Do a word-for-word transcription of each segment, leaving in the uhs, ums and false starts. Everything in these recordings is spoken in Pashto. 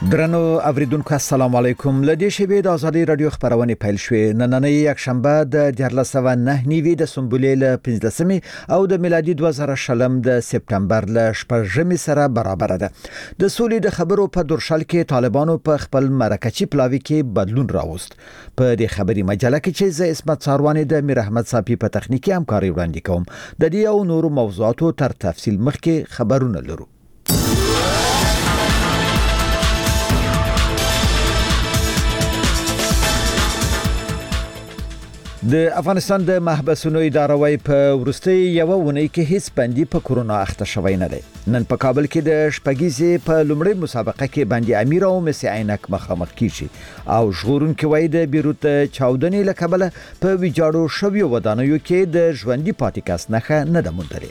درنو اوریدونکو السلام علیکم. لدې شبې د ازادي رادیو خبرونه پیل شوې. نننۍ یک شنبه د دیارلس سوه نه نیوي د سنبولې له پنځلسمې او د میلادي دوه زره شلم د سپتمبر له شپږمې سره برابر ده. د سولې د خبرو په درشل کې طالبانو په خپل مرکچی پلاوي کې بدلون راوست. په دې خبري مجله کې چې ز اسمت ساروانی د میر احمد صافي په تخنیکی همکاري وړاندې کوم. د دې او نورو موضوعاتو تر تفصیل مخکې خبرونه لرو. د افغانستان د محبسونو اداره وايي په ورستي یو ونې کې هیڅ بندي په کورونا اخته شوی نه دی. نن په کابل کې د شپږیزې په لومړۍ مسابقه کې بندي امیر او مسی عینک مخامخ کیږي او ژغورونکو وايي د بیروت چاودنې لکبله په ویجاړو شویو ودانیو کې د ژوندۍ پاتې کس نښه نه ده موندلې.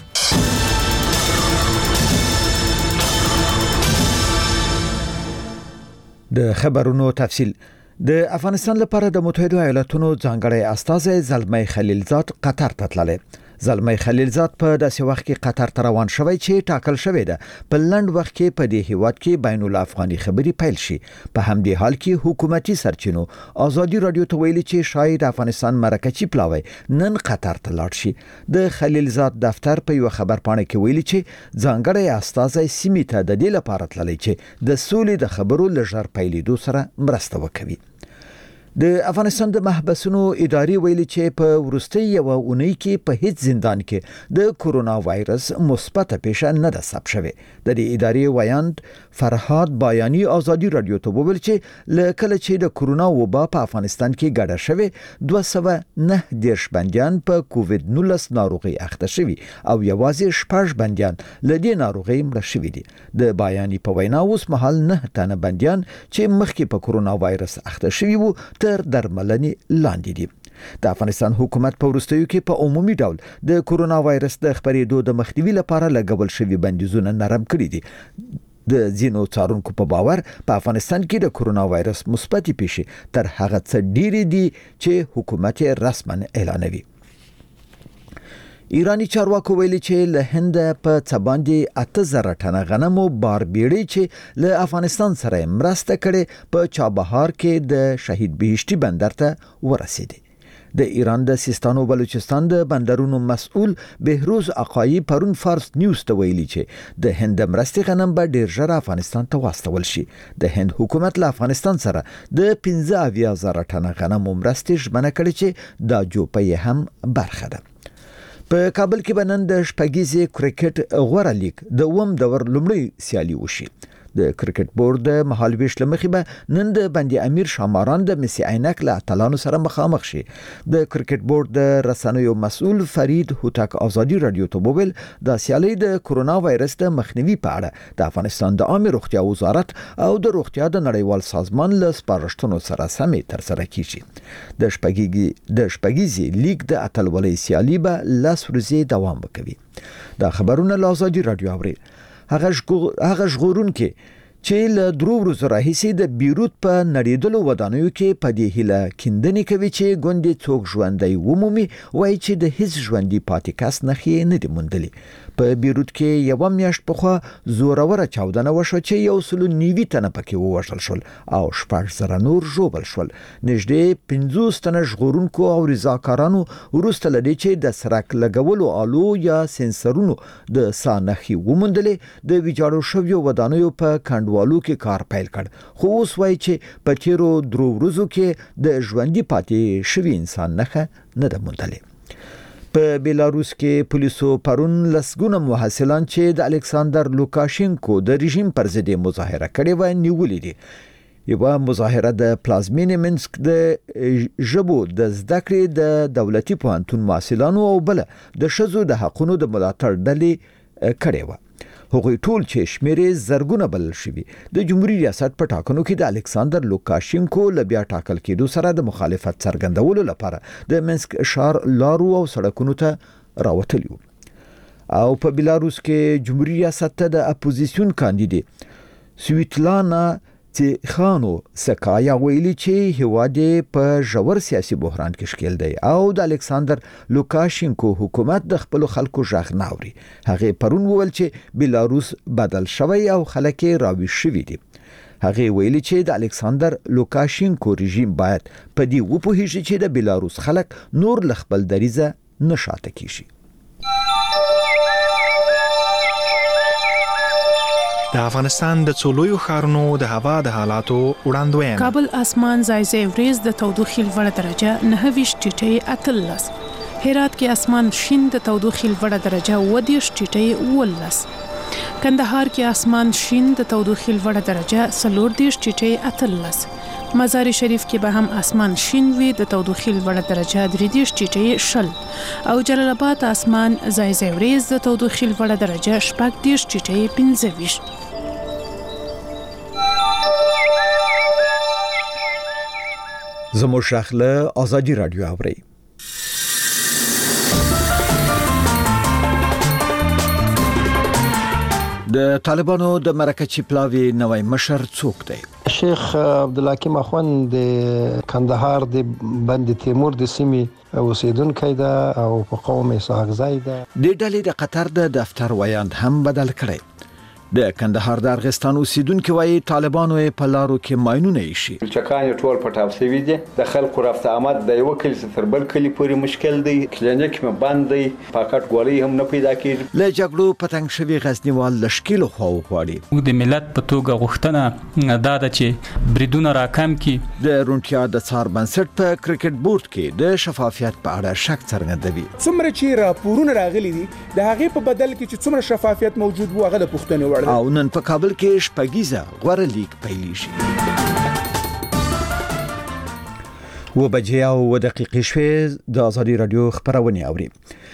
د خبرونو تفصیل. د افغانستان لپاره د متحده ایالاتونو ځانګړی استازی زلمی خلیلزاد قطر ته تللی. زلمی خلیلزاد په داسې وخت کې قطر ته روان شوی چې ټاکل شوی ده په لند وخت کې په دې هیواد کې بین الافغاني خبري پیل شي. په همدې حال کې حکومتي سرچینو ازادي رادیو ته ویلي چې شاید افغانستان مرکچی پلاوی نن قطر ته لاړ شي. د خلیلزاد دفتر په یو خبر پاڼه کې ویلي چې ځانګړی استازی سیمې ته د دې لپاره تللی چې د سولې د خبرو لږر پیلېدو سره مرسته وکوي. د افغانستان د محبسونو ادارې ویلي چې په ورستي یو اونۍ کې په هیڅ زندان کې د کورونا وایرس مثبت پیښه نه ده ثبت شوې. د دې ادارې وایاند فرهاد بایانی ازادي رادیو ته وویل چې لکه چې د کورونا وبا په افغانستان کې ګډه شوې دوه سوه نه دیرش بندیان په کووید نولس ناروغي اخته شوي او یوازې شپږ بندیان له دې ناروغي مړه شوي دي. د بایانی په وینا اوس مهال نه تنه بندیان چې مخکې په کورونا وایرس اخته شوي وو تر درملنې لاندې دي. د افغانستان حکومت په وروستیو کې په عمومي ډول د کورونا وایرس د خپرېدو د مخنیوي لپاره لګول شوي بندیزونه نرم کړي دي. د ځینو څارونکو په باور په افغانستان کې د کورونا وایرس مثبتې پیښې تر هغه څه ډېرې دي چې حکومت یې رسما اعلانوي. ایرانی چارواکو ویلي چې له هند په څباندې اته زره ټنه غنمو بار بیړۍ چې له افغانستان سره مرسته کړي په چابهار کې د شهید بهشتي بندر ته ورسېدي. د ایران د سیستان او بلوچستان د بندرونو مسؤل بهروز اقایی پرون فارس نیوز ته ویلي چې د هند مرستې غنم به ډیر ژر افغانستان ته واستول شي. د هند حکومت له افغانستان سره د پنځه اویا زره ټنه غنمو مرستې ژمنه کړې چې دا جوپه هم برخه ده. په کابل کې بنن د شپږیزې کرکټ غوړه لیگ د اووم دور لومړی سیالي وشي. د کرکټ بورډ د مهالویش لمخې به نن د بندي امیر شاماران د مسی عینک له اتلانو سره مخامخ شي. د کرکټ بورډ د رسنیو مسؤل فرید هوتک ازادي رادیو ته وویل د سیالي د کورونا وایرس د مخنیوي په اړه د افغانستان د عامه روغتیا وزارت او د روغتیا د نړیوال سازمان له سپارښتنو سره سمې تر سره کیږي. د شپږیزې د شپږیزې لیگ د اتلولۍ سیالي به لس ورځې دوام وکوي. دا خبرونه له ازادي رادیو اوري. هغه ژغورونکي چې له درو ورځو راهیسې د بیروت په نړیدلو ودانیو کې په دې هیله کیندنې کوي چې ګوندې څوک ژوندی ومومي وایي چې د هیڅ ژوندي پاتې کس نښې نه دي موندلې. په بیروت کې یوه میاشت پخوا زوروره چاودنه وشوه چې یو سلو نیوي تنه پکې ووژل شول او شپږ زره نور ژوبل شول. نږدې پنځوس تنه ژغورونکو او رضاکارانو وروسته له دې چې د سرک لګولو آلو یا سنسرونو د ساه نښې وموندلې د ویجاړو شویو ودانیو په کندوالو کې کار پیل کړ. خو اوس وایي چې په تیرو درو ورځو کې د ژوندي پاتې شوي انسان نښه نه ده موندلې. په بیلاروس کې پولیسو پرون لسګونه محصلان چې د الکساندر لوکاشینکو د رژیم پر ضد مظاهره کړې و نیولې دي. یوه مظاهره د پلازمینې منسک د ژبو د زده کړې د دولتي پوهنتون محصلانو او بل د ښځو د حقونو د ملاتړ ډلې کړې و. هغوی ټول چې شمیرې زرګونه بلل شوي د جمهوریت ریاست په ټاکنو کې د الکساندر لوکاشینکو له بیا ټاکل کېدو سره د مخالفت څرګندولو لپاره د منسک ښار لارو او سړکونو ته راوتلي وو. او په بیلاروس کې جمهوریت ریاست ته د اپوزیسیون کاندیدې سویتلانا تیخانو سکایا ویلي چې هیواد په ژور سیاسي بحران کې ښکیل دی او د الکساندر لوکاشینکو حکومت د خپل خلکو ژغ نه اوري. هغه پرون وویل چې بیلاروس بدل شوی او خلک راوي شوي دي. هغه ویلي چې د الکساندر لوکاشینکو رژیم باید په دې وپوهیږي چې د بیلاروس خلک نور لخپل دریزه نشاته کیږي. د افغانستان د څولویو ښارونو د هوا د حالاتو وړاندوینه. کابل اسمان ځای وريز د تودوخې لوړه درجه نه ویش ټیټي اتلس. هرات کې اسمان شین د تودوخې لوړه درجه ودیش ټیټي ولس. کندهار کې اسمان شین د تودوخې لوړه درجه سلور دیش ټیټي اتلس. مزار شریف کې به هم اسمان شین وي د تودوخې لوړه درجه درې دیش ټیټي شل. او جلال آباد اسمان ځای وريز د تودوخې لوړه درجه شپږ دیش ټیټي پنځه ویش. زموږ شاخله ازادي رادیو اوري. د طالبانو د مرکزی پلاوی نوای مشر څوک دی؟ شیخ عبدالحکیم اخوند د کندهار د بند تیمور د سیمې اوسیدونکی ده او په قوم اسحاق زای ده. د ډلې د قطر د دفتر ویاند هم بدل کړي. د کندهار د ارغستان اوسیدونکو وايي طالبانو په لارو کې ماينونه شي. چکان ټول پټاو سوي دي. د خلکو رافته آمد د یو کلی تر بل کلی پورې مشکل دی. کلینیک مې بند دی. پاکټ ګولۍ هم نه پیدا کیږي. له جګړو پتنګ شوی غزنیوال لشکیل خو غواړي. موږ د ملت په توګه غوښتنه دا ده چې بریدونه راکم کی. د رونټیا د څار بنسټ په کرکټ بورډ کې د شفافیت په اړه شک څرګندوي. څومره چې راپورونه راغلي دي د هغه په بدل کې چې څومره شفافیت موجود وو هغه د پښتنو وړ. او نن په کابل کې شپږیزه غوړه لیګ پیل شي. و بجې او و دقیقې شوې د ازادي رادیو خبرونه اوري.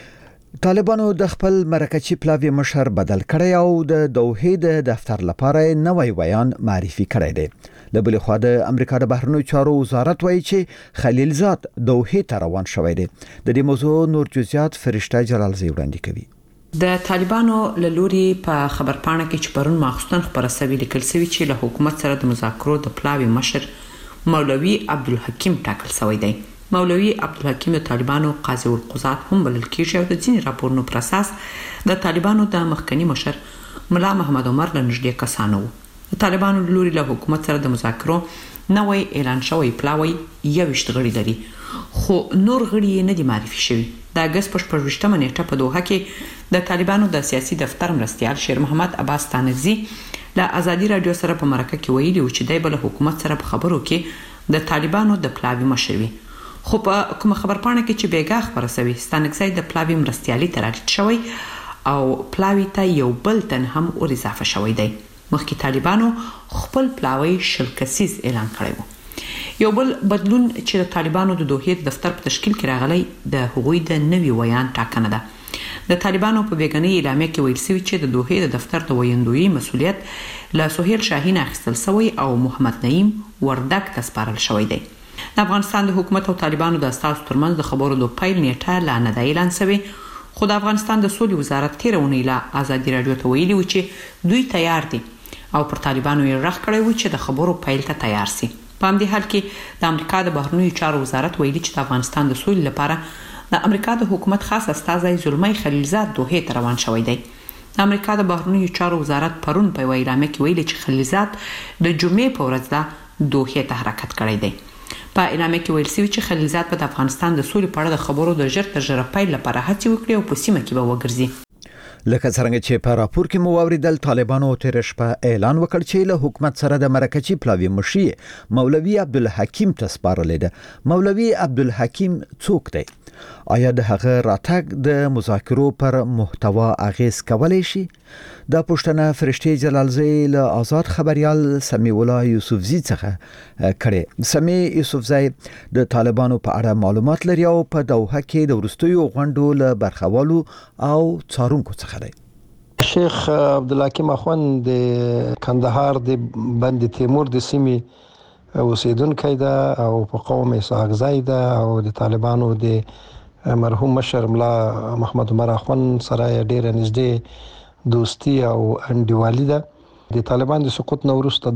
طالبانو د خپل مرکزی پلاوی مشر بدل کړی او د دوحې د دفتر لپاره نوې ویان معرفي کړی دی. له بل خوا د امریکا د بهرنیو چارو وزارت وایي چې خلیلزاد دوحې ته روان شوی دی. د دې موضوع نور جزئیات فرشته جلالزی وړاندې کوي. د طالبانو له لوري په خبرپاڼه کې چې پرون ماخستن خبره سوي لیکل سوي چې له حکومت سره د مذاکرو د پلاوی مشر مولوي عبدالحکیم ټاکل شوی دی. مولوي عبدالحکیم د طالبانو قاضي القضات هم بلل کېږي او د ځینې راپورونو پر اساس د طالبانو د مخکنی مشر ملا محمد عمر له نږدې کسانو وو. د طالبانو له لوري له حکومت سره د مذاکرو نوې اعلان شوی پلاوی یوشت غړي لري خو نور غړي نه دي معرفي شوي. د اگست په شپږمه نیټه په دوحه کې د طالبانو د سیاسي دفتر مرستیال شیر محمد عباس تانزی له ازادي رادیو سره په مرکه کې ویلي و چې دای بل حکومت سره په خبرو کې د طالبانو د پلاوی مشر وي. خو په کوم خبرپاڼه کې چې بیګا خبره سوي ستانکزای د پلاوی مرستیالي تراټ شوی او پلاوی ته یو بل تن هم ور اضافه شوی دی. مخکې طالبانو خپل پلاوی شل کسیز اعلان کړی و. یو بل بدلون چې د طالبانو د دوحې دفتر په تشکیل کې راغلی د هغوی د نوي ویان ټاکنه ده. د طالبانو په بیګنۍ اعلامیه کې ویل شوی چې د دوحې د دفتر د ویندوی مسؤلیت له سهیل شاهین اخیستل شوی او محمد نعیم وردک ته سپارل شوی دی. د افغانستان د حکومت او طالبانو د اساسو ترمنځ د خبرو د پیل نیټه لا نه دی اعلان شوی. خو د افغانستان د سولې وزارت تیر اونۍ له ازادي رادیو ته ویلي و چې دوی تیار دي او پر طالبانو یې رغ کړی و چې د خبرو پیل ته تیار شي. په همدې حال کې د امریکا د بهرنیو چارو وزارت ویلي چې د افغانستان د سولې لپاره د امریکا د حکومت خاص استازی زلمی خلیلزاد دوحې ته روان شوی دی. د امریکا د بهرنیو چارو وزارت پرون په یوه اعلامیه کې ویلي چې خلیلزاد د جمعې په ورځ د دوحې ته حرکت کړی دی. په اعلامیه کې ویل شوی چې خلیلزاد په افغانستان د سولې په اړه د خبرو د ژر تر ژره پیل لپاره هڅې وکړي او په سیمه کې به وګرځي. لکه څنګه چې په راپور کې مو اوریدل طالبانو تیر شپه اعلان وکړ چې له حکومت سره د مرکزی پلاوی مشر مولوي عبدالحکیم ته سپارل دي. مولوي عبدالحکیم څوک دی؟ آیا د هغه راتګ د مذاکرو پر محتوا اغیز کولای شي؟ د پښتنه فرشتي جلالزی له آزاد خبريال سمیع الله یوسفزی څخه کړي. سمیع یوسفزی د طالبانو په اړه معلومات لري او په دوحه کې د ورستیو غونډو له برخوالو او څارونکو څخه دی. شیخ عبدالحکیم اخوند د کندهار د بند تیمور د سیمې اوسیدونکی ده او په قوم اسحاق زای ده او د طالبانو د مرحوم مشر ملا محمد عمر اخوند سره ډیره نږدې دوستی او انډیوالي ده. د طالبان د سقوط نه وروسته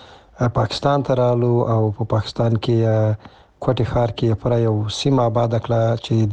د پاکستان ته رالو او په پاکستان کې کوټي ښار کې پر یو سیمه آباد کړه چې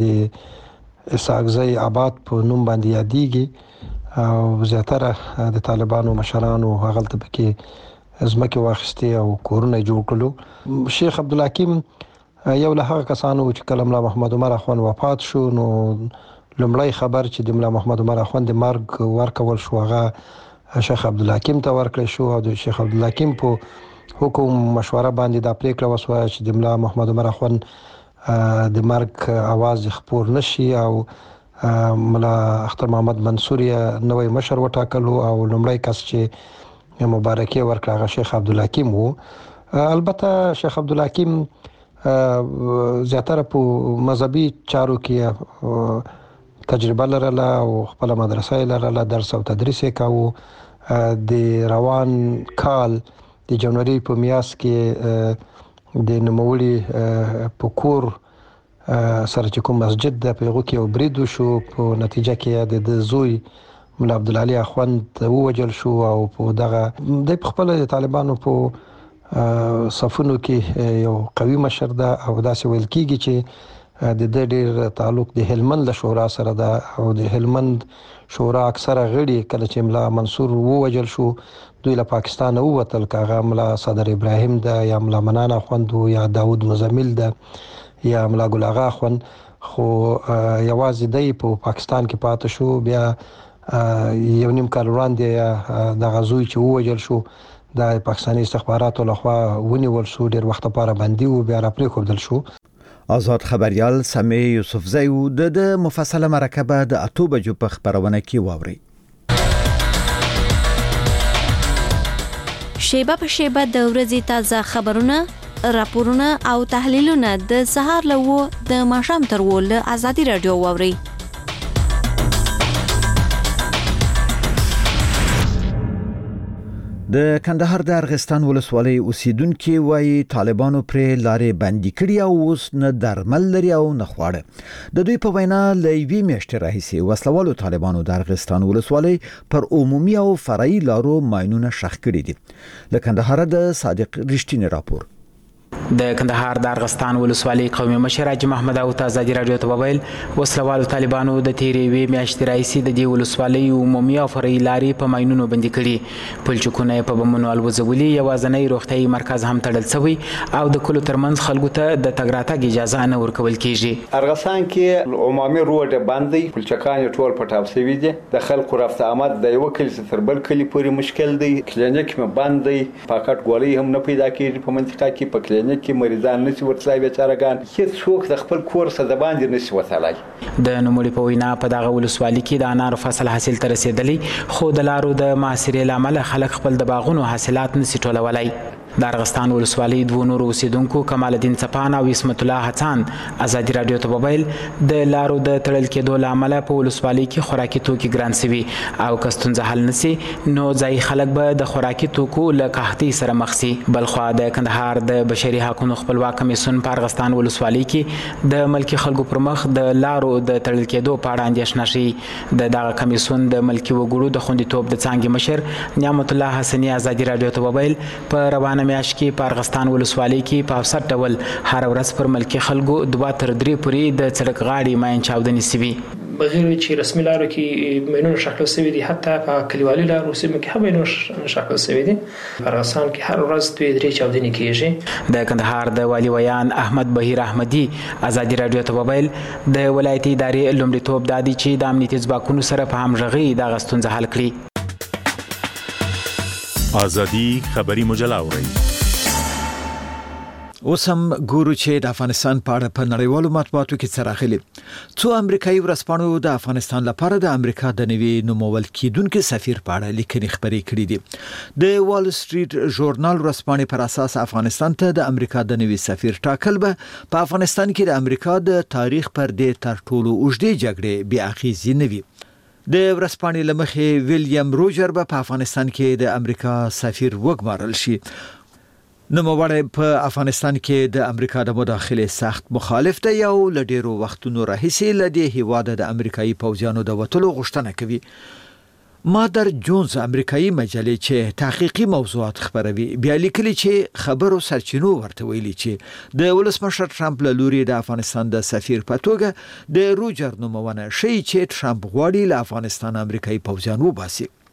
د اسحاق زای آباد په نوم باندې یادېږي او زیاتره د طالبانو مشرانو هغه ته پکې ځمکې واخیستې او کورونه جوړ کړلو. شیخ عبدالحکیم یو له هغه کسانو چې کله ملا محمد عمر اخوند وفات شو نو لومړی خبر چې د ملا محمد عمر اخوند د مرګ ورکول شو هغه شیخ عبدالحکیم ته ورکړل شو او د شیخ عبدالحکیم په حکم مشوره باندې دا پریکړه وشوه چې د ملا محمد عمر اخوند د مرګ اواز خپور نشي او ملا اختر محمد منصور یې نوې مشر وټاکلو او لومړی کس چې مبارکي ورکړه هغه شیخ عبدالحکیم وو. البته شیخ عبدالحکیم زیاتره په مذهبي چارو کې تجربه لرله او خپل مدرسه لرله، درس او تدریس یې کاوه. د روان کال د جنوري په میاشت کې د نوموړي په کور سره چې کوم مسجد ده په هغه کې یو برید وشو، په نتیجه کې د زوی ملا عبدالعلي اخوند ووجل شو او په دغه د خپل طالبانو په صفونو کې یو قوي مشر ده او داسې ویل کېږي چې د دې ډېر تعلق د هلمند له شورا سره ده او د هلمند شورا اکثره غړي کله چې ملا منصور ووجل شو دوی له پاکستان ووتل، کاغه ملا صدر ابراهیم ده یا ملا منان اخوند یا داود مزمل ده یا ملا ګل اغا اخوند، خو یوازې دی په پاکستان کې پاتې شو. بیا یو نیم کال وړاندې د غزوی چې ووجل شو د پاکستاني استخباراتو لخوا ونیول شو، ډېر وخت لپاره بندي و، بیا را پرېښودل شو. آزاد خبریال سمی یوسفزی و د مفصله مرکبه د اتو بجو په خبرونه کې واوري. شیبه په شیبه د ورځې تازه خبرونه، راپورونه او تحلیلونه د سهار له و د ماښام تر و له ازادي رادیو واوري. د کندهار د ارغستان ولسوالۍ اوسیدونکو وایي طالبانو پرې لارې بندي کړي او اوس نه درمل لري او نه خواړه. د دوی په وینا له یوې میاشتې راهیسې وسلوالو طالبانو د ارغستان ولسوالۍ پر عمومي او فرعي لارو ماینونه ښخ کړي دي. له کندهار د صادق رښتینی راپور. د کندهار د ارغستان ولسوالۍ قومي مشر حاجي محمد او ازادي رادیو ته وویل وسلوالو طالبانو د تیرې وی میاشتې راهیسې د دې ولسوالۍ عمومي او فرعي لارې په ماینونو بندي کړي، پلچکونه په بمونو الوزولي، یوازینی روغتیايي مرکز هم تړل شوی او د کلو ترمنځ خلکو ته د تګ راتګ اجازه نه ورکول کیږي. ارغستان کې عمومي روډ باندې پلچکان ټول پټاو شوی دي، د خلکو رفت آمد د یو کلی تر بل کلی پورې مشکل دی، کلینیک مې بند دی، پاکټ ګولۍ هم نه پیدا کیږي په منطقه کې، په کلینیک کې مریضان نشي ورتلای بیچارهګان، هیڅ څوک د خپل کور څخه د باندې نشي وتلای. د نوموړي په وینا په دغه ولسوالۍ کې د انارو فصل حاصل تر رسیدلی، خو د لارو د محاصرې لامل خلک خپل د باغونو حاصلات نشي ټولولای. د ارغستان ولسوالۍ دوه نور اوسیدونکو کمال الدین صفان او اسمت الله حسن ازادي رادیو ته وویل د لارو د تړل کېدو لامل په ولسوالۍ کې خوراکي توکي ګران شوي او که ستونزه حل نشي نو ځایي خلک به د خوراکي توکو له قحطۍ سره مخ شي. بلخوا د کندهار د بشري حقوقو خپلواک کمیسیون په ارغستان ولسوالۍ کې د ملکي خلکو پر مخ د لارو د تړل کېدو په اړه اندېښنه شي. د دغه کمیسیون د ملکي وګړو د خوندیتوب د څانګې مشر نعمت الله حسني ازادي رادیو ته وویل په روانه میاشت کې په ارغستان ولسوالۍ کې په اوسط ډول هر ورځ پر ملکي خلکو دوه تر درې پورې د سړک غاړې ماین چاودنې شوي. بغیر چې رسمي لارو کې ماینونه شکل شوي دي، حتی په کلیوالي لارو سیمو کې هم ماینونه شکل شوي دي. په ارغستان کې هر ورځ دوه درې چاودنې کېږي. د کندهار د والي ویان احمد بهیر احمدي ازادي رادیو ته وویل د ولایتي ادارې لومړیتوب دا دی چې د امنیتي ځواکونو سره په همغږۍ دغه ستونزه حل کړي. ازادي خبري مجله اوري. اوس هم ګورو چې د افغانستان په اړه په نړیوالو مطبوعاتو کې څه راغلي. څو امریکایي ورځپاڼو د افغانستان لپاره د امریکا د نوي نومول کېدونکي سفیر په اړه لیکنې خپرې کړې دي. د وال سټریټ ژورنال ورځپاڼې پر اساس افغانستان ته د امریکا د نوي سفیر ټاکل به په افغانستان کې د امریکا د تاریخ پر دې تر ټولو اوږدې جګړې بې اغېزې نه وي. د ورځپاڼې له مخې ویلیام روجر به په افغانستان کې د امریکا سفیر وګمارل شي. نوموړی په افغانستان کې د امریکا د مداخلې سخت مخالف دی او له ډیرو وختونو راهیسې له دې هیواده د امریکایي پوځیانو د وتلو غوښتنه کوي. مادر جونز امریکایي مجلې چې تحقیقي موضوعات خبروي بیا لیکلي چې خبرو سرچینو ورته ویلي چې د ولسمشر ټرمپ له لوري د افغانستان د سفیر په توګه د روجر نومونه شي چې ټرمپ غواړي له افغانستان امریکایي پوځیان وباسي.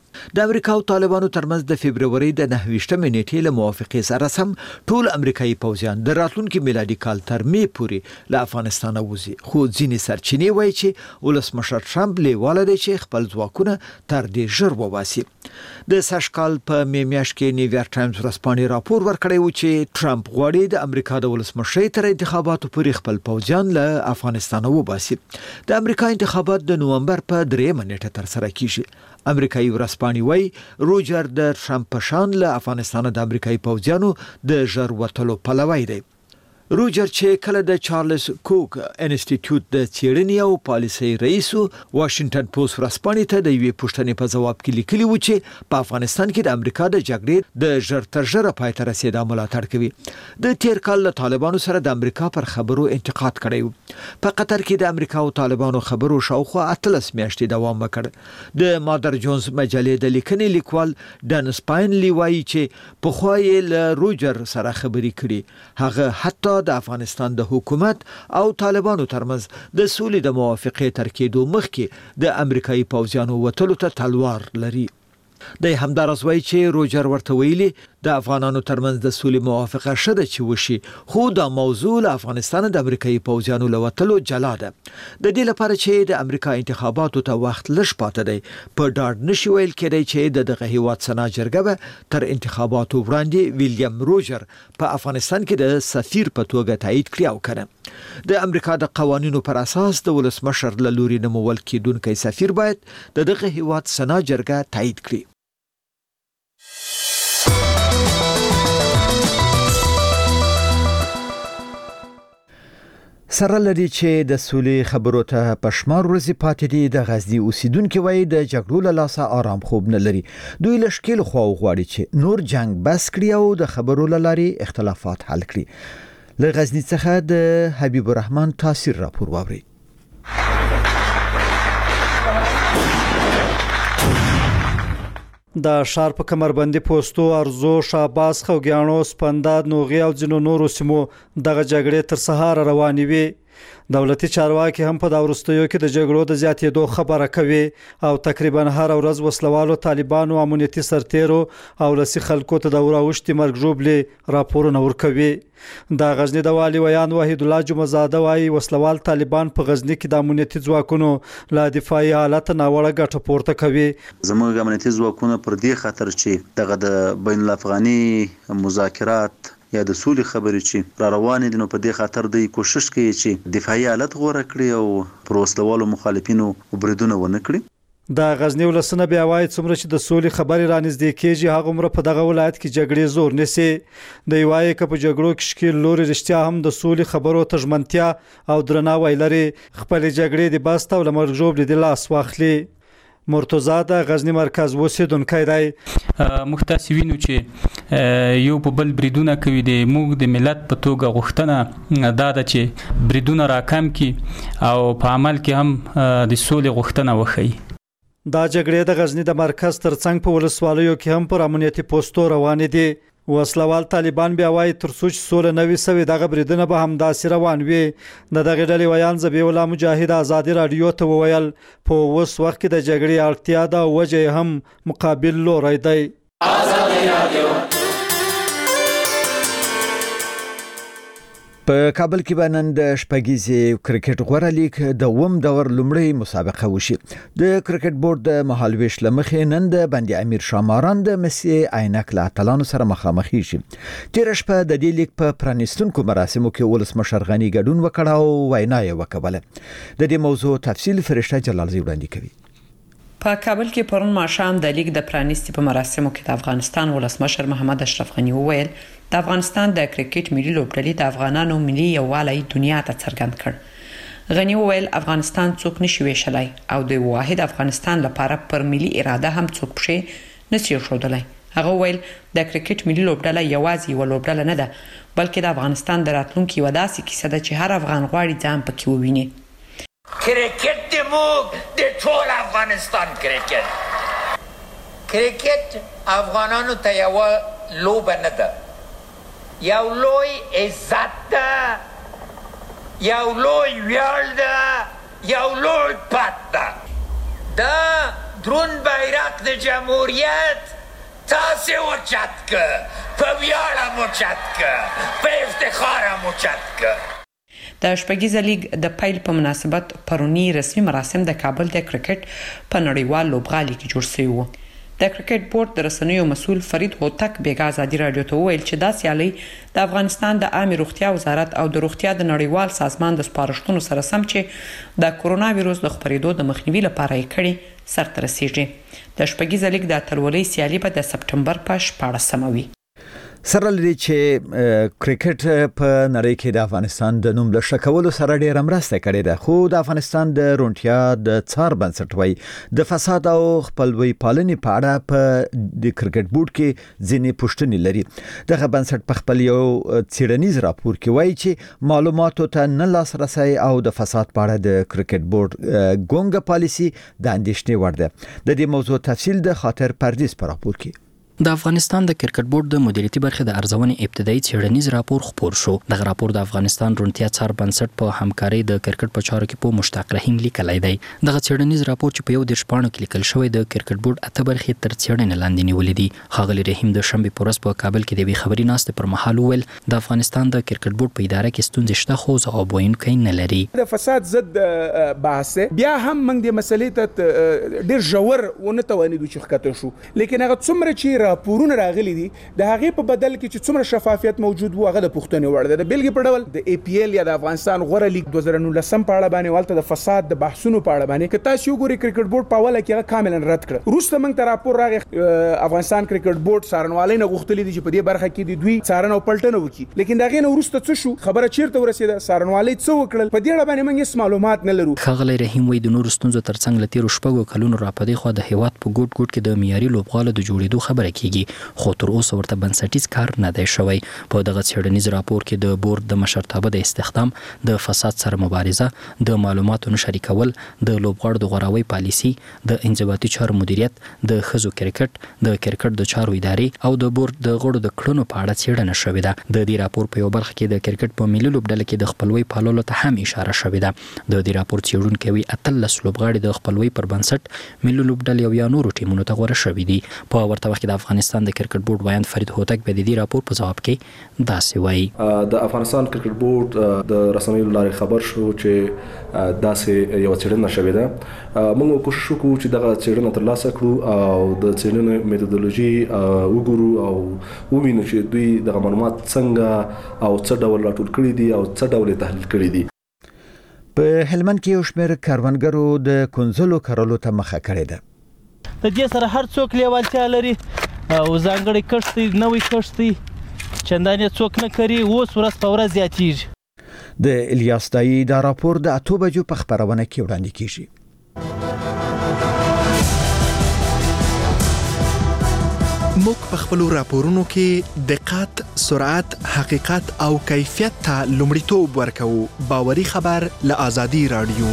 د امریکا او طالبانو ترمنځ د فبرवरी د نهه ویشتمې نیټې له موافقې سره سم ټول امریکایي پوځیان د راتلونکي میلادي کال تر مې پورې له افغانستان وځي، خو ځینې سرچینې وایي چې ولسمشر ټرمپ لیواله دی چې خپل ځواکونه تر دې ژر وباسي. د سږ کال په مې میاشت کې نیویارک ټایمز ورځپاڼې راپور ورکړی و چې ټرمپ غواړي د امریکا د ولسمشرۍ تر انتخاباتو پورې خپل پوځیان له افغانستان وباسي. د امریکا انتخابات د نومبر په دریمه نیټه ترسره کیږي. امریکایي ورځپاڼې وایي روجر د ټرمپ په شان له افغانستان د امریکایي پوځیانو د ژر وتلو پلوی دی. روجر چې کله د چارلز کوک انسټیټیوټ د څېړنې او پالیسۍ رئیس واشنگټن پوسټ ورځپاڼې ته د یوې پوښتنې په ځواب کې لیکلي و چې په افغانستان کې د امریکا د جګړې د ژر تر ژره پای ته رسېدا ملاتړ کوي. د تیر کال له طالبانو سره د امریکا پر خبرو انتقاد کړی و. په قطر کې د امریکا او طالبانو خبرو شاوخوا اتلس میاشتې دوام وکړ. د مادر جونز مجلې د لیکنې لیکوال ډن سپاینلی وایي چې پخوا یې له روجر سره خبرې کړي. هغه حتی د افغانستان د حکومت او طالبانو ترمنځ د سولې د موافقې تر کېدو مخکې د امریکایي پوځیانو وتلو ته تلوار لري. د همدارس وایي چې روجر ورته ویلي د افغانانو ترمنځ د سولې موافقه شته چې وشي، خو دا موضوع له افغانستان د امریکایي پوځیانو له وتلو جلا ده. د دې لپاره چې د امریکا انتخاباتو ته وخت لږ پاتې دی، په ډاډ نشي ویل کېدی چې د دغه هیواد سنا جرګه به تر انتخاباتو وړاندې ویلیام روجر په افغانستان کې د سفیر په توګه تایید کړي او کنه. د امریکا د قوانینو پر اساس د ولسمشر له لوري نومول کېدونکی سفیر باید د دغه هیواد سنا جرګه تایید کړي. سره لري چې د سولې خبرو ته پښمار ورځي پاتې دي. د غزنی اوسیدونکو وایي د جګړو له لاسه آرام خوب نه لري. دوی له شکل خو غواړي چې نور جنگ بس کړي او د خبرو له لارې اختلافات حل کړي. له غزنی څخه د حبیب الرحمن تاثیر راپور واوري. د ښار په کمربندي پوسټو ارزو شاباس خوګیانو سپنداد نوغي او ځینو نورو سیمو دغه جګړې تر سهار روانې وي. دولتي چارواکي هم په دا وروستیو کې د جګړو د زیاتېدو خبره کوي او تقریبا هر ورځ وسلوالو طالبانو امنیتي سرتیرو او لسی خلکو ته د وراوشتي مرګ ژوبلې راپورونه ورکوي. د غزنی د والي ویان وحید الله جمعزاده وايي وسلوال طالبان په غزنی کې د امنیتي ځواکونو لا دفاعي حالت ناوړه ګټه پورته کوي. زموږ امنیتي ځواکونه پر دې خاطر چې دغه د بین الافغاني مذاکرات یا د سولې خبرې چې را روانې دي نو په دې خاطر دوی کوشش کوي چې دفاعي حالت غوره کړي او پر وسلوالو مخالفینو بریدونه ونه کړي. د غزنی ولسنه بیا وایي څومره چې د سولې خبرې رانږدې کېږي هغه عمره په دغه ولایت کې جګړې زور نسی. د وایي که په جګړو کې شکل لوري رښتیا هم د سولې خبرو ته ژمنتیا او درناوی لري خپل جګړې د باسته او لمرګ ژوبلې د لاس واخلي. مرتضی د غزنی مرکز اوسیدونکی دی. مختصوینو چې یو په بل بریدونه کوي د موږ د ملت په توګه غوښتنه دا ده چې بریدونه راکم کی او په عمل کې هم د سولې غوښتنه وکړي. دا جګړې د غزنی د مرکز ترڅنګ په ولسوالیو کې هم پر امنیتي پوسټو روانې دي. وسلوال طالبان بیا وایي تر څو چې سوله نوي سوي دغه بریدونه به همداسې روان وي. د دغه ډلې ویان ذبیح الله مجاهد ازادي رادیو ته وویل په اوس وخت کې د جګړې اړتیا ده او وجه هم مقابل لوری دی. ازادي رادیو په کابل کې باندې د شپږیزې کرکټ غوړه لیگ د ووم دور لومړی مسابقه وشي. د کرکټ بورډ د مهالويش لمخې نن د بندي امیر شاماران د مسی عینک له اتلانو سره مخامخ شي. تیر شپه د دې لیگ په پرانیستونکو مراسمو کې ولسمشر غنی ګډون وکړ او وینا یې وکړه. د دې موضوع تفصیل فرشته جلالزی وړاندې کوي. په کابل کې پرون ماښام د لیگ د پرانیستي په مراسمو کې د افغانستان ولسمشر محمد اشرف غنی وویل د افغانستان د کرکټ ملي لوبډلې د افغانانو ملي یووالی دنیا ته څرګند کړ. غنی وویل افغانستان څوک نشي ویشلای او د واحد افغانستان لپاره پر ملي اراده هم څوک پښې نشي ښودلای. هغه وویل د کرکټ ملي لوبډله یوازې یو لوبډله نه ده بلکې د افغانستان د راتلونکي یوه داسې کیسه ده چې هر افغان غواړي ځان پکې وویني. کرکټ د موږ د ټول افغانستان کرکټ کرکټ افغانانو ته یوه لوبه نه ده، یو لوی عزت ده، یو لوی ویاړ ده، یو لوی پت ده. دا درون بیرق د جمهوریت تاسې اوچت که په ویاړه مو چت که په افتخاره مو چت که. د شپږیزه لیګ د پیل په مناسبت پرونی رسمي مراسم د کابل د کرکټ په نړیوال لوبغالي کې جوړ شوي وو. د کرکټ بورډ د رسنیو مسؤل فرید هوتک بیګا ازادي رادیو ته وویل چې دا سیالي د افغانستان د عامه روغتیا وزارت او د روغتیا د نړیوال سازمان د سپارښتنو سره سم چې د کورونا وایروس د خپرېدو د مخنیوي لپاره یې کړي سرته رسیږي. د شپږیزه لیګ د اتلولۍ سیالي به د سپټمبر په شپاړسمه وي. سره لري چې کرکټ په نړۍ کې د افغانستان د نوم له شکولو سره ډېره مرسته کړې ده، خو د افغانستان د روڼتیا د څار بنسټ وایي د فساد او خپلوي پالنې په اړه په د کرکټ بورډ کې ځینې پوښتنې لري. دغه بنسټ په خپل یو څېړنیز راپور کې وایي چې معلوماتو ته نه لاسرسی او د فساد په اړه د کرکټ بورډ ګونګه پالیسي د اندېښنې وړ ده. د دې موضوع تفصیل د خاطر پردیس په راپور کې. د افغانستان د کرکټ بورډ د مدیریتي برخې د ارزونې ابتدایي څېړنیز راپور خپور شو. دغه راپور د افغانستان روڼتیا څار بنسټ په همکارۍ د کرکټ په چارو کې په مشتاق رحیم لیکلی دی. دغه څېړنیز راپور چې په یو دېرش پاڼو کې لیکل شوی د کرکټ بورډ اته برخې تر څېړنې لاندې نیولې دي. ښاغلي رحیم د شنبې په ورځ په کابل کې د یوې خبري ناستې پر مهال وویل د افغانستان د کرکټ بورډ په اداره کې ستونزې شته خو ځواب ویونکی نه لري. د فساد ضد بحث بیا هم موږ د مسلې ته ډېر ژور ونه توانېدو چې ښکته شو، لیکن هغه څومره چې راپورونه راغلي دي د هغې په بدل کې چې څومره شفافیت موجود وو هغه د پوښتنې وړ ده. د بیلګې په ډول د ای پی ایل یا د افغانستان غوره لیګ دوه زره نولسم په اړه باندې ولته د فساد د بحثونو په اړه باندې که تاسو وګورئ کرکټ بورډ په اوله کې هغه کاملا رد کړ. وروسته موږ ته راپور راغی افغانستان کرکټ بورډ څارنوالۍ نه غوښتلي دي چې په دې برخه کې د دوی څارنه او پلټنه وکړي، لیکن د هغې نه وروسته څه شو، خبره چیرته ورسېده، څارنوالۍ څه وکړل، په دې اړه باندې موږ هېڅ معلومات نه لرو. ښاغلی رحیم وایي د نورو ستونزو ترڅنګ له تېرو شپږو کلونو راپدې خوا د هېواد په ګوټ ګوټ کې د معیاري لوبغالو د جوړېدو خبره کېږي، خو تر اوسه ورته بنسټیز کار نه دی شوی. په دغه څېړنیز راپور کې د بورډ د مشرتابه د استخدام، د فساد سره مبارزه، د معلوماتو نه شریکول، د لوبغاړو د غوراوۍ پالیسي، د انضباطي چارو مدیریت، د ښځو کرکټ، د کرکټ د چارو ادارې او د بورډ د غړو د کړنو په اړه څېړنه شوې ده. د دې راپور په یو برخه کې د کرکټ په ملي لوبډله کې د خپلوۍ پاللو ته هم اشاره شوې ده. د دې راپور څېړونکي وایي اتلس لوبغاړي د خپلوۍ پر بنسټ ملي لوبډلې او یا نورو ټیمونو ته غوره شوي دي. په ورته وخت کې د افغانستان د کرکټ بورډ وایند فرید هوتک په دې راپور په جواب کې داسې وایي د افغانستان کرکټ بورډ د رسنیو لارې خبر شو چې داسې یو څېړنه شوې ده. موږ کوشش وکړو چې دغه څېړنه ترلاسه کړو او د څېړنې میتودولوژي وګورو او ووینو چې دوی دغه معلومات څنګه او څه ډول راټول کړي دي او څه ډول تحلیل کړي دي. په هلمند کې یو شمېر کروندګرو د کنځلو کرلو ته مخه کړې ده. د دې سره هر څوک لیوالتیا لري او ځانګړی کښت دی، نوی کښت دی، چندانې څوک نه کوي، اوس ورځ په ورځ زیاتېږي. د الیاس دایي دا راپور د اتو بجو په خپرونه کې وړاندې کیږي. موږ په خپلو راپورونو کې دقت، سرعت، حقیقت او کیفیت ته لومړیتوب ورکوو. باوري خبر له آزادي رادیو.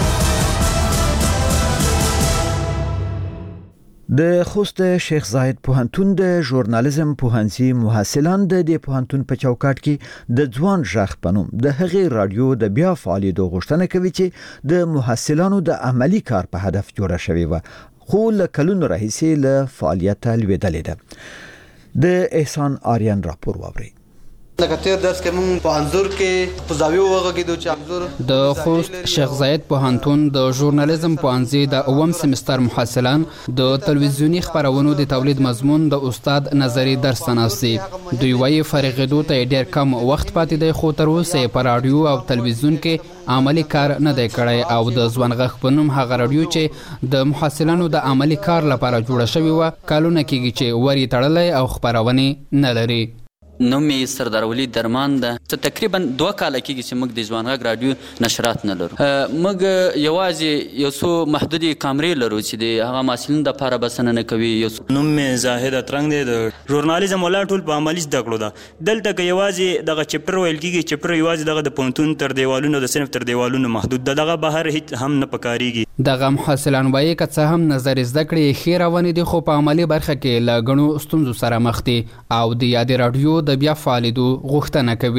د خوست شیخ زاید پوهنتون د ژورنالیزم پوهنځي محصلان د دې پوهنتون په چوکاټ کې د ځوان ژغ په نوم د هغې رادیو د بیا فعالیدو غوښتنه کوي چې د محصلانو د عملی کار په هدف جوړه شوې وه، خو له کلونو راهیسې له فعالیته لوېدلې ده. د احسان آریان راپور واورئ. لکه تیر درس کې مونږ په انځور کې په زاویو وغږیدو چې انځور د خوست شیخ زاید پوهنتون د ژورنالیزم پوهنځي د اووم سمستر محصلان د تلویزیونی خبرونو د تولید مضمون د استاد نظری درس تناسي. دوی وايي فارغېدو ته ډېر کم وخت پاتې دی، خو تر اوسه په رادیو او تلویزیون کې عملی کار نه دی کړی او د ځوان غږ په نوم هغه رادیو چې د محصلانو د عملی کار لپاره جوړه شوې وه کلونه کېږي چې ور یې تړلی او خپرونې نه لري. نوم یې سردار ولی درمان ده. څه تقریبا دوه کاله کېږي چې موږ د ځوان غږ رادیو نشرات نه لرو. موږ یوازې یو څو محدودې کامرې لرو چې د هغه محصلینو دپاره بسنه نه کوي. نوم مې زاهد اترنګ دی. د ژورنالیزم ولاړ ټول په عملي زده کړو ده. دلته که یوازې دغه چپټر ویل کېږي، چپټر یوازې دغه د پوهنتون تر دیوالونو د صنف تر دیوالونو محدود ده، دغه بهر هیڅ هم نه پکارېږي. دغه محصلان وایي که څه هم نظري زده کړې ښې روانې دي، خو په عملي برخه کې له ګڼو ستونزو سره مخ دي او د یادې راډیو د بیا فعالیدو غوښتنه کوي.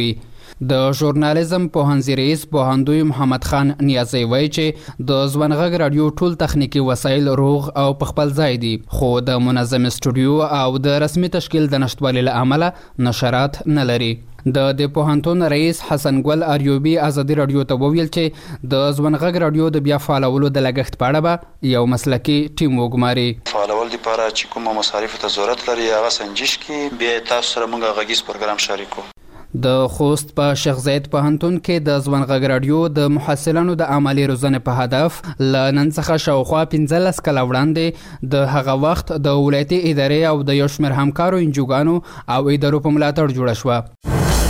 د ژورنالیزم پوهنځي رئیس پوهندوی محمد خان نیازی وایي چې د ځوانغږ رادیو ټول تخنیکی وسایل روغ او په خپل ځای دي، خو د منظم استودیو او د رسمي تشکیل د نشټوالي له امله نشرات نه لري. د د پوهنتون رئیس حسن ګل اریوبی ازادي رادیو ته وویل چې د ځوانغږ رادیو د بیا فعالولو د لګښت په اړه به یو مسلکي ټیم وګماري. فعالول لپاره چې کومه مصارف ته ضرورت لري هغه سنجش کی بیا تاسو سره موږ غږیز پروګرام شریکو. د خوست په شیخ زاید پوهنتون کې د ځوانغږ رادیو د محصلانو د عملی روزنې په هدف ل نن څخه شاوخوا پنځلس کاله وړاندې د هغه وخت د ولایتي ادارې او د یو شمېر همکارو انجوګانو او ادارو په ملاتړ جوړه شوه.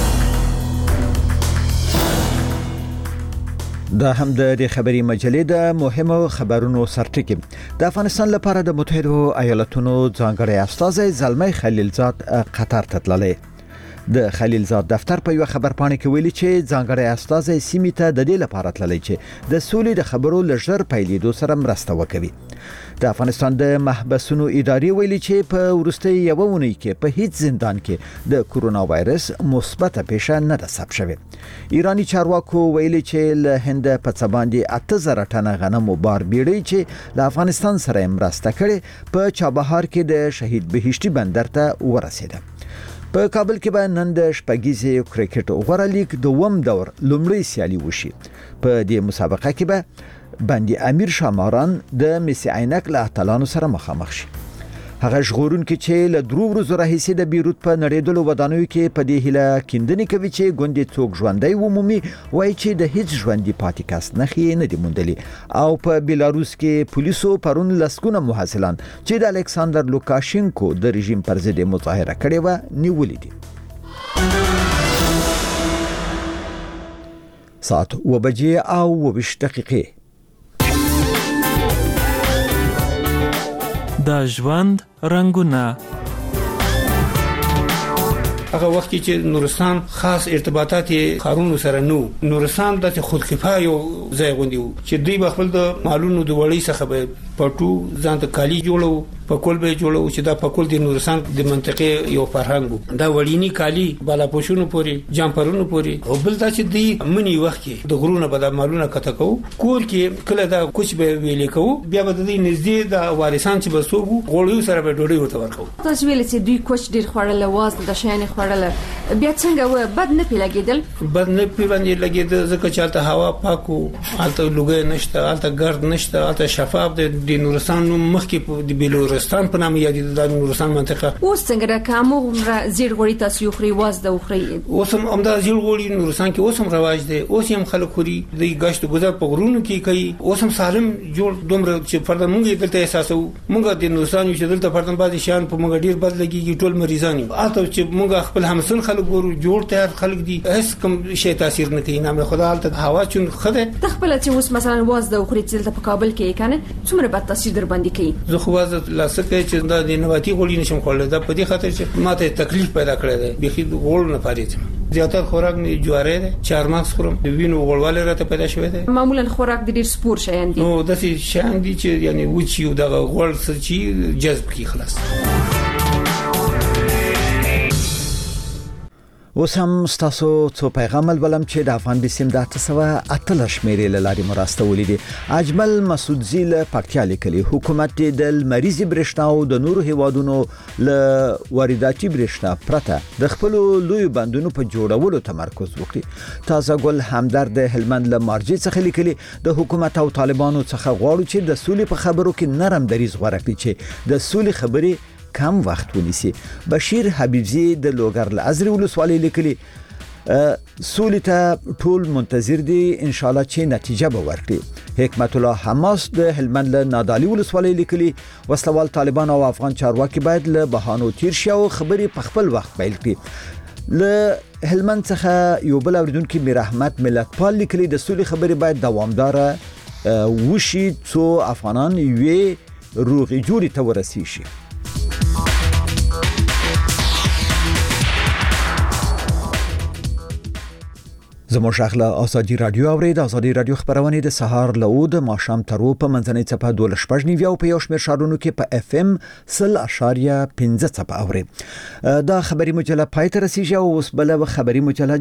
دا هم د خبري مجلې د مهمو خبرونو سرټکی. د افغانستان لپاره د متحده ایالاتونو ځانګړی استازی زلمی خلیلزاد قطر ته تللی. د خلیلزاد دفتر په یو خبر پاڼه کې ویلي چې ځانګړی استازی سیمې ته د دې لپاره تللی چې د سولې د خبرو لږر پیلېدو سره مرسته وکړي. د افغانستان د محبسونو ادارې ویلي چې په ورستۍ یو ونی کې په هیڅ زندان کې د کورونا وایرس مثبت پیښه نه ده ثبت شوې. ایرانی چارواکو ویلي چې له هند په څه باندې اته زره ټنه غنمو بار بیړۍ چې له افغانستان سره مرسته کړي په چابهار کې د شهید بهشتي بندر ته ورسېده. په کابل کې به نن د شپږیزې کرکټ غوړه لیګ دوم دور لومړی سیالي وشي. په دې مسابقه کې به بندي امیر شاماران د مسی عینک له اتلانو سره مخامخ شي. هغه ژغورون کې چې له درو ورځو راهیسې د بیروت په نړیدلو ودانیو کې په دې هیله کیندنې کوي چې ګوندې څوک ژوندی ومومي، وایي چې د هیڅ ژوندي پاتې کس نښې نه دي موندلي. او په بیلاروس کې پولیسو پرون لسګونه محصلان چې د الکساندر لوکاشینکو د رژیم پر ضد مظاهره کړې وه نیولي دي. ساعت و بجې او و بیست دقیقې. د ژوند رنگونه. هغه وخت چې نورستان خاص ارتباطات خارونو سره نو نورستان د خودکفایه یو ځای غوندي چې دوی خپل د مالونو د وړي څخه به پټو ځان ته کالی جوړو په کول به جوړو چې دا په کول د نورستان د منطقې یو فرهنګ دا وړينی کالی بالا پوشونو پوري جامپرونو پوري او بل دا چې دوی منی وخت کې د غرونه به د مالونه کته کو کور کې کله دا کوچ به ویلې کو بیا به د نږدې د وارثان چې بسوګو غوړیو سره به ډوډۍ ورته ورکو. تاسو ویل چې دوی کوچ ډیر خورل واز د شین خورل بیا څنګه و بد نه پیلګیدل بد نه پیوندې لګیدل ځکه چې الته هوا پاکو الته لوګي نشته الته ګرد نشته الته شفاف د نورستان مخکې د بلورستان په نامه یادې د نورستان منطقه اوس څنګه د کومو زیر غوړی تاسو یو خري واز د خري اوس هم امدا زیر غوړی نورستان کې اوس هم رواج دی اوس هم خلک خوري د گشت گذر په غرونو کې کوي اوس هم سالم جوړ دومره چې فرد مونږ دلته احساسو مونږ د نورستان چې دلته فرد بعضی شان په مونږ ډیر بد لګي ټول مریضان اته چې مونږ خپل همسن خلک ګورو جوړ تیار خلک دي هیڅ کوم شی تاثیر نه کوي نام خدا حالت هوا چون خده تخپل چې اوس مثلا واز د خري چې په کابل کې کنه څومره بد تاثیر در باندې کوي زه خو واز لاسکه چې د نباتي غوړي نشم خورل دا په دې خاطر چې ماته تکلیف پیدا کړی دی بخي غوړ نه پارېږم زیاتره خوراک نه جواره ده چارمغز خورم د وینو غوړواله راته پیدا شوی دی معمولا خوراک د ډیر سپور شایان دي نو د څه شایان دي چې یعنی وچیو د غوړ سچي جذب کی خلاص. اوس هم ستاسو څو پیغام ولم چې د افغان بسیم د تاسو اتل شمیرې لاري مراسته ولیدي. اجمل مسعود زیل پکتیا لیکلي حکومت د مریض برښنا او د نورو هیوادونو ل وارداتي برښنا پرته د خپل لوی بندونو په جوړولو تمرکز وکړي. تازه ګل همدرد هلمند له مارجې څخه لیکلي د حکومت او طالبانو څخه غواړو چې د سولې په خبرو کې نرم دریز غوړه کړي چې د سولې خبرې کم وخت ونیسي. بشیر حبیبزی د لوګر لازري ولسوالۍ لیکلي سولې ته ټول منتظر دي ان شاء الله چې نتیجه به ورکړي. حکمت الله حماس د هلمند له نادالي ولسوالۍ لیکلي وسلوال طالبان او افغان چارواکي باید له بهانو تیر شي او خبرې په خپل وخت پیل کړي. له هلمند څخه یو بل اوریدونکو میر احمد ملتپال لیکلي د سولې خبرې باید دوامدار وشي څو افغانان یې روغي جوړي ته ورسي شي. زموږ شغله ازادي رادیو اورید ازادي رادیو خبرونه د سهار له د ماشام ترو په منځنۍ چپه دوه شپږ نیو په یو شمېر شارونو کې په اف ام صفر اشاریه پنځه چپه اورید. دا خبري مجله پای ته رسیدي او اوس بل خبري مجله